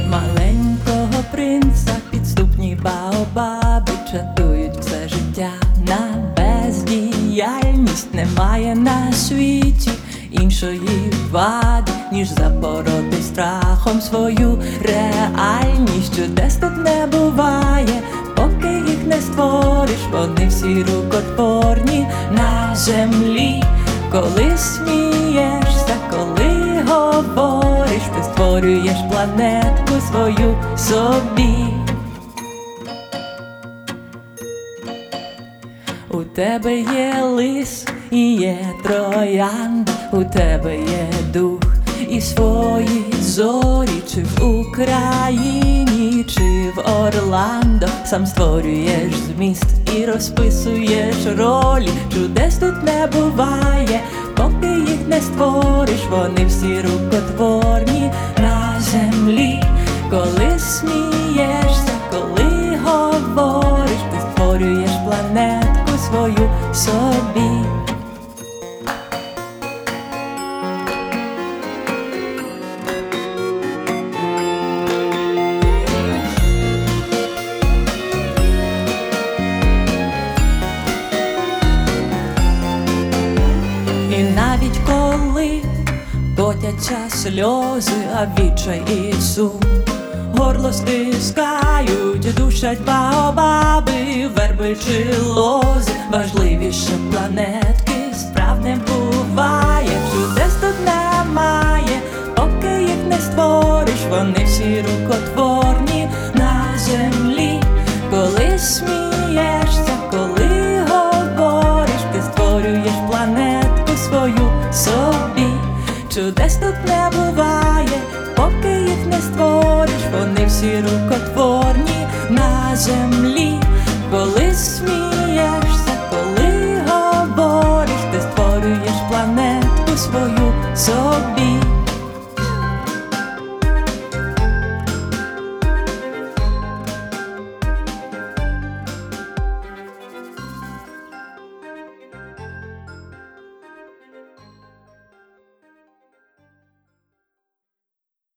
Маленького принца підступні баобаби чатують все життя на бездіяльність. Немає на світі іншої вади, ніж запороти страхом свою реальність. Чудес тут не буває, поки їх не створиш. Вони всі рукотворні на землі. Коли смієшся, коли говориш, ти створюєш планетку свою собі. У тебе є лис і є троянда, у тебе є дух і свої зорі. Чи в Україні, чи в Орландо сам створюєш зміст і розписуєш ролі. Чудес тут не буває, поки їх не створиш. Вони всі рукотворні на землі. Коли смієшся, коли говориш, ти створюєш планетку свою собі. І навіть коли котяться сльози, а відчай і сум горло стискають, душать баобаби, верби чи лози. Важливіше планетки справ не буває. Чудес тут немає, поки їх не створиш. Вони всі рукотворні на землі. Коли смієшся, коли говориш, ти створюєш планетку свою собі. Чудес тут не буває, поки їх не створиш. Вони всі рукотворні на землі. Коли смієшся,